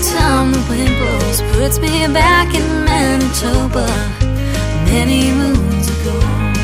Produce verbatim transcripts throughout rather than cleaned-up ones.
time the wind blows puts me back in Manitoba many moons ago.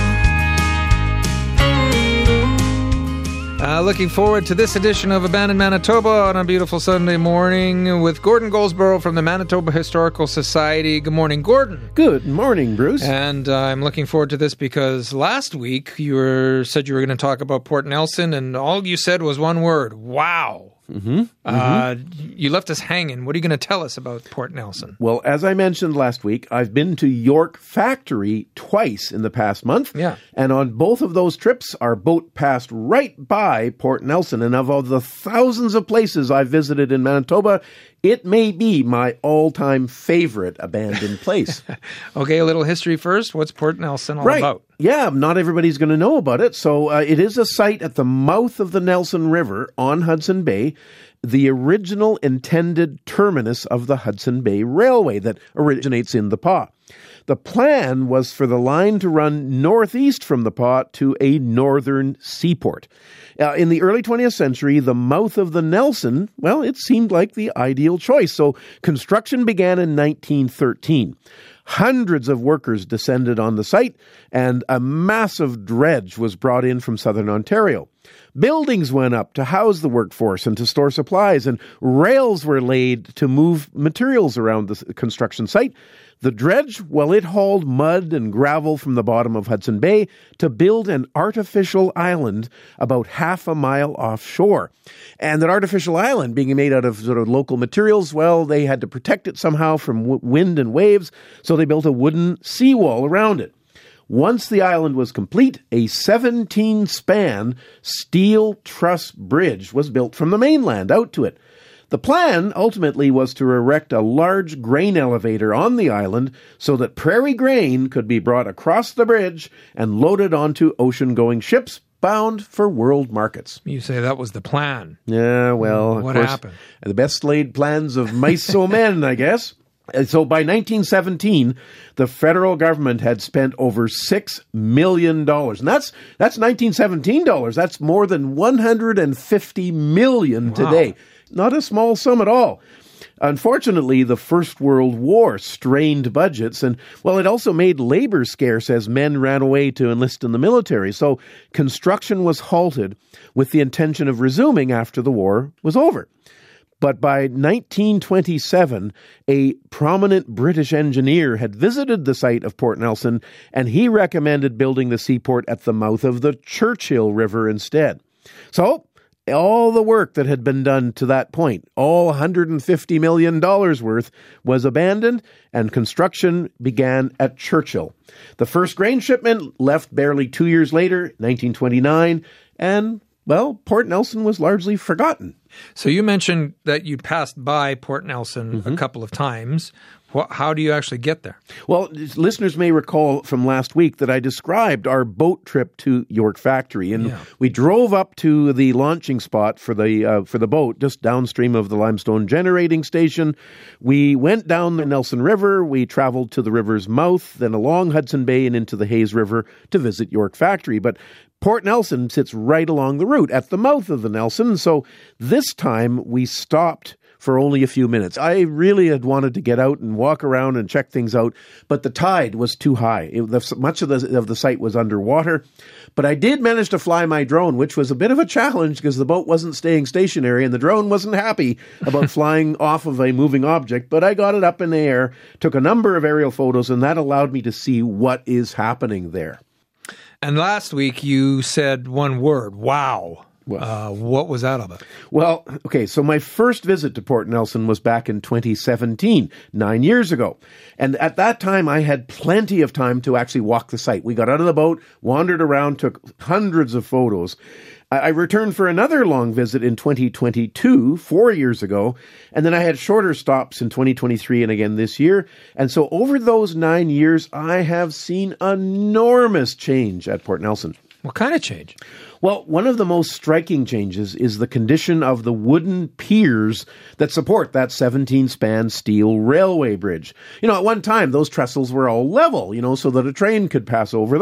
Uh, looking forward to this edition of Abandoned Manitoba on a beautiful Sunday morning with Gordon Goldsborough from the Manitoba Historical Society. Good morning, Gordon. Good morning, Bruce. And uh, I'm looking forward to this because last week you were said you were going to talk about Port Nelson, and all you said was one word: wow. Mm-hmm. Uh, mm-hmm. You left us hanging. What are you going to tell us about Port Nelson? Well, as I mentioned last week, I've been to York Factory twice in the past month. Yeah. And on both of those trips, our boat passed right by Port Nelson. And of all the thousands of places I've visited in Manitoba, it may be my all-time favorite abandoned place. Okay, a little history first. What's Port Nelson all right. about? Yeah, not everybody's going to know about it. So uh, it is a site at the mouth of the Nelson River on Hudson Bay, the original intended terminus of the Hudson Bay Railway that originates in the Pas. The plan was for the line to run northeast from the Pas to a northern seaport. Uh, in the early twentieth century, the mouth of the Nelson, well, it seemed like the ideal choice. So construction began in nineteen thirteen. Hundreds of workers descended on the site, and a massive dredge was brought in from southern Ontario. Buildings went up to house the workforce and to store supplies, and rails were laid to move materials around the construction site. The dredge, well, it hauled mud and gravel from the bottom of Hudson Bay to build an artificial island about half a mile offshore. And that artificial island, being made out of sort of local materials, well, they had to protect it somehow from w- wind and waves, so they built a wooden seawall around it. Once the island was complete, a seventeen-span steel truss bridge was built from the mainland out to it. The plan ultimately was to erect a large grain elevator on the island so that prairie grain could be brought across the bridge and loaded onto ocean-going ships bound for world markets. You say that was the plan. Yeah, well, of what course, happened? The best laid plans of mice so men, I guess. So by nineteen seventeen, the federal government had spent over six million dollars. And that's that's nineteen seventeen dollars. That's more than one hundred fifty million dollars wow. today. Not a small sum at all. Unfortunately, the First World War strained budgets, and, well, it also made labor scarce as men ran away to enlist in the military. So construction was halted with the intention of resuming after the war was over. But by nineteen twenty-seven, a prominent British engineer had visited the site of Port Nelson, and he recommended building the seaport at the mouth of the Churchill River instead. So all the work that had been done to that point, all one hundred fifty million dollars worth, was abandoned, and construction began at Churchill. The first grain shipment left barely two years later, nineteen twenty-nine, and, well, Port Nelson was largely forgotten. So you mentioned that you passed by Port Nelson Mm-hmm. a couple of times. How do you actually get there? Well, listeners may recall from last week that I described our boat trip to York Factory, and yeah. we drove up to the launching spot for the uh, for the boat just downstream of the Limestone Generating Station. We went down the Nelson River, we traveled to the river's mouth, then along Hudson Bay and into the Hayes River to visit York Factory. But Port Nelson sits right along the route at the mouth of the Nelson, so this time we stopped for only a few minutes. I really had wanted to get out and walk around and check things out, but the tide was too high. It, the, much of the, of the site was underwater, but I did manage to fly my drone, which was a bit of a challenge because the boat wasn't staying stationary and the drone wasn't happy about flying off of a moving object, but I got it up in the air, took a number of aerial photos, and that allowed me to see what is happening there. And last week you said one word, wow. Well, uh, what was out of it? Well, okay, so my first visit to Port Nelson was back in twenty seventeen, nine years ago. And at that time, I had plenty of time to actually walk the site. We got out of the boat, wandered around, took hundreds of photos. I returned for another long visit in twenty twenty-two, four years ago, and then I had shorter stops in twenty twenty-three and again this year. And so over those nine years, I have seen enormous change at Port Nelson. What kind of change? Well, one of the most striking changes is the condition of the wooden piers that support that seventeen-span steel railway bridge. You know, at one time, those trestles were all level, you know, so that a train could pass over them.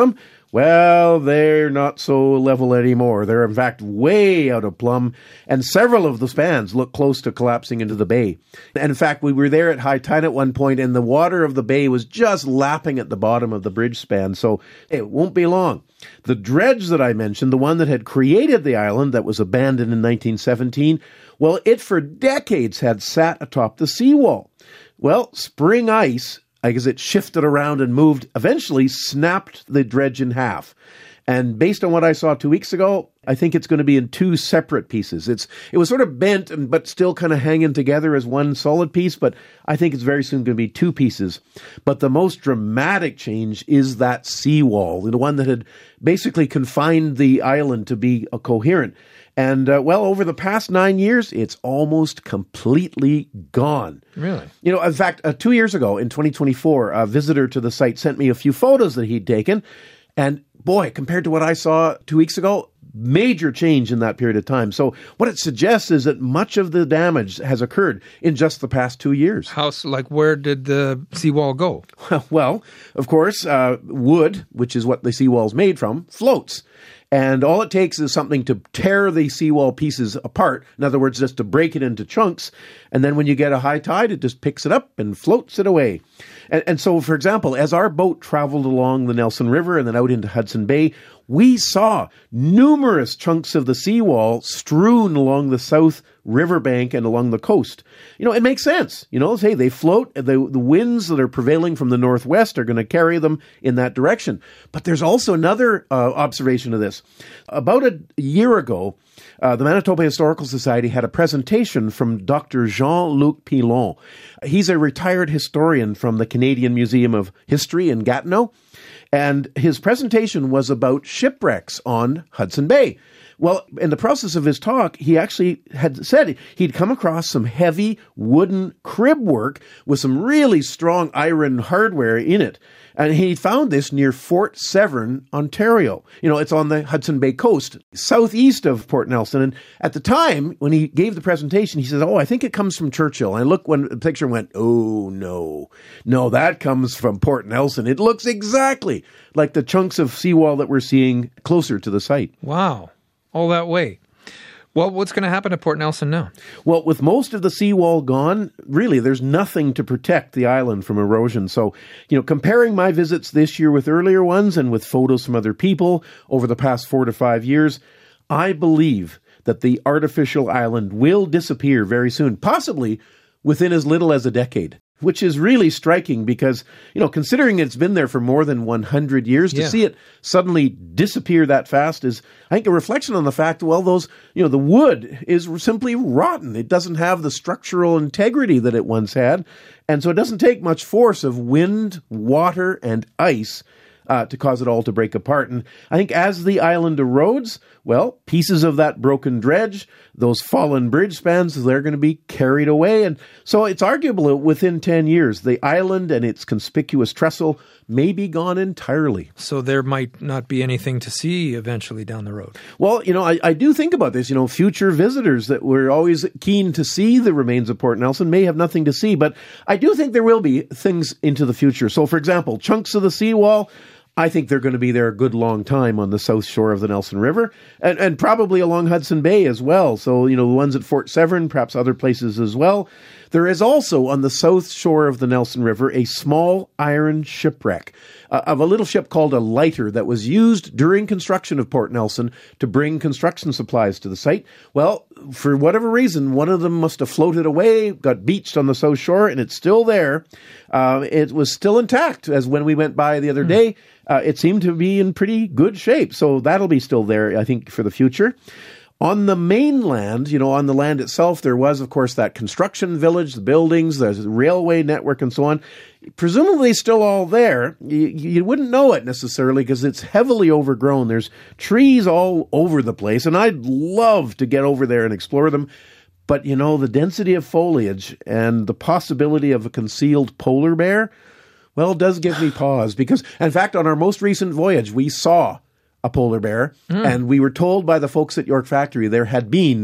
Well, they're not so level anymore. They're, in fact, way out of plumb, and several of the spans look close to collapsing into the bay. And in fact, we were there at high tide at one point, and the water of the bay was just lapping at the bottom of the bridge span, so it won't be long. The dredge that I mentioned, the one that had created the island that was abandoned in nineteen seventeen, well, it for decades had sat atop the seawall. Well, spring ice, as it shifted around and moved, eventually snapped the dredge in half. And based on what I saw two weeks ago, I think it's going to be in two separate pieces. It's It was sort of bent, and but still kind of hanging together as one solid piece, but I think it's very soon going to be two pieces. But the most dramatic change is that seawall, the one that had basically confined the island to be a coherent. And, uh, well, over the past nine years, it's almost completely gone. Really? You know, in fact, uh, two years ago, in twenty twenty-four, a visitor to the site sent me a few photos that he'd taken. And, boy, compared to what I saw two weeks ago, major change in that period of time. So what it suggests is that much of the damage has occurred in just the past two years. How, like, where did the seawall go? Well, of course, uh, wood, which is what the seawall's made from, floats. And all it takes is something to tear the seawall pieces apart. In other words, just to break it into chunks. And then when you get a high tide, it just picks it up and floats it away. And, and so, for example, as our boat traveled along the Nelson River and then out into Hudson Bay, we saw numerous chunks of the seawall strewn along the south riverbank and along the coast. You know, it makes sense. You know, hey, they float. The, the winds that are prevailing from the northwest are going to carry them in that direction. But there's also another uh, observation of this. About a year ago, uh, the Manitoba Historical Society had a presentation from Doctor Jean-Luc Pilon. He's a retired historian from the Canadian Museum of History in Gatineau. And his presentation was about shipwrecks on Hudson Bay. Well, in the process of his talk, he actually had said he'd come across some heavy wooden crib work with some really strong iron hardware in it. And he found this near Fort Severn, Ontario. You know, it's on the Hudson Bay coast, southeast of Port Nelson. And at the time, when he gave the presentation, he said, oh, I think it comes from Churchill. And I looked when the picture went, oh, no. No, that comes from Port Nelson. It looks exactly like the chunks of seawall that we're seeing closer to the site. Wow. All that way. Well, what's going to happen to Port Nelson now? Well, with most of the seawall gone, really, there's nothing to protect the island from erosion. So, you know, comparing my visits this year with earlier ones and with photos from other people over the past four to five years, I believe that the artificial island will disappear very soon, possibly within as little as a decade. Which is really striking because, you know, considering it's been there for more than one hundred years, to yeah. see it suddenly disappear that fast is, I think, a reflection on the fact, well, those, you know, the wood is simply rotten. It doesn't have the structural integrity that it once had. And so it doesn't take much force of wind, water, and ice Uh, to cause it all to break apart. And I think as the island erodes, well, pieces of that broken dredge, those fallen bridge spans, they're going to be carried away. And so it's arguable that within ten years, the island and its conspicuous trestle may be gone entirely. So there might not be anything to see eventually down the road. Well, you know, I, I do think about this. You know, future visitors that were always keen to see the remains of Port Nelson may have nothing to see, but I do think there will be things into the future. So, for example, chunks of the seawall, I think they're going to be there a good long time on the south shore of the Nelson River and, and probably along Hudson Bay as well. So, you know, the ones at Fort Severn, perhaps other places as well. There is also on the south shore of the Nelson River a small iron shipwreck uh, of a little ship called a lighter that was used during construction of Port Nelson to bring construction supplies to the site. Well, for whatever reason, one of them must have floated away, got beached on the south shore, and it's still there. Uh, it was still intact as when we went by the other mm. day. Uh, it seemed to be in pretty good shape. So that'll be still there, I think, for the future. On the mainland, you know, on the land itself, there was, of course, that construction village, the buildings, the railway network, and so on. Presumably still all there. You, you wouldn't know it necessarily because it's heavily overgrown. There's trees all over the place, and I'd love to get over there and explore them. But, you know, the density of foliage and the possibility of a concealed polar bear, well, it does give me pause because, in fact, on our most recent voyage, we saw a polar bear, mm. and we were told by the folks at York Factory there had been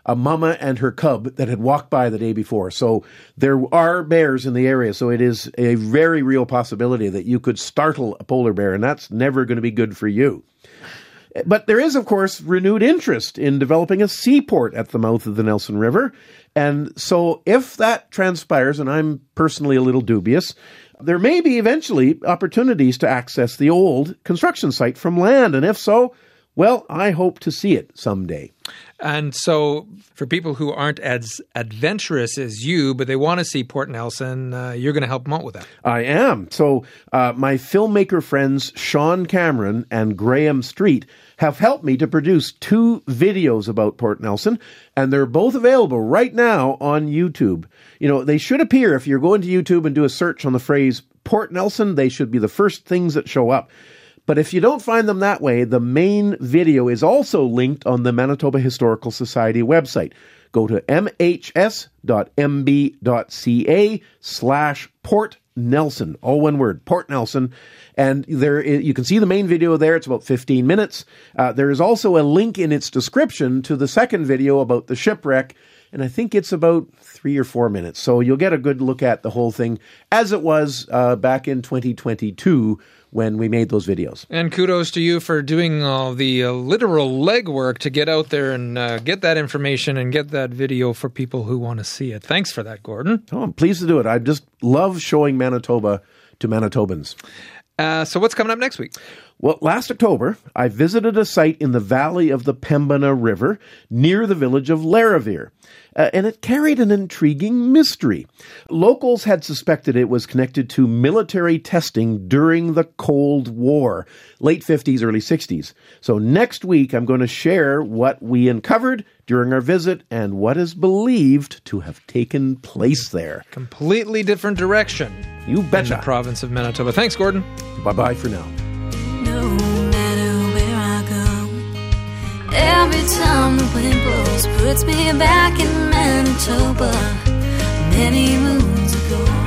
a mama and her cub that had walked by the day before. So there are bears in the area. So it is a very real possibility that you could startle a polar bear, and that's never going to be good for you. But there is, of course, renewed interest in developing a seaport at the mouth of the Nelson River. And so if that transpires, and I'm personally a little dubious, there may be eventually opportunities to access the old construction site from land. And if so, well, I hope to see it someday. And so for people who aren't as adventurous as you, but they want to see Port Nelson, uh, you're going to help them out with that. I am. So uh, my filmmaker friends Sean Cameron and Graham Street have helped me to produce two videos about Port Nelson, and they're both available right now on YouTube. You know, they should appear if you're going to YouTube and do a search on the phrase Port Nelson, they should be the first things that show up. But if you don't find them that way, the main video is also linked on the Manitoba Historical Society website. Go to mhs.mb.ca slash Port Nelson, all one word, Port Nelson. And there is, you can see the main video there. It's about fifteen minutes. Uh, there is also a link in its description to the second video about the shipwreck. And I think it's about three or four minutes. So you'll get a good look at the whole thing as it was uh, back in twenty twenty-two when we made those videos. And kudos to you for doing all the uh, literal legwork to get out there and uh, get that information and get that video for people who want to see it. Thanks for that, Gordon. Oh, I'm pleased to do it. I just love showing Manitoba to Manitobans. Uh, so what's coming up next week? Well, last October, I visited a site in the valley of the Pembina River near the village of Larivire, uh, and it carried an intriguing mystery. Locals had suspected it was connected to military testing during the Cold War, late fifties, early sixties. So next week, I'm going to share what we uncovered during our visit and what is believed to have taken place there. Completely different direction. You betcha. In the province of Manitoba. Thanks, Gordon. Bye-bye for now. No matter where I go, every time the wind blows puts me back in Manitoba many moons ago.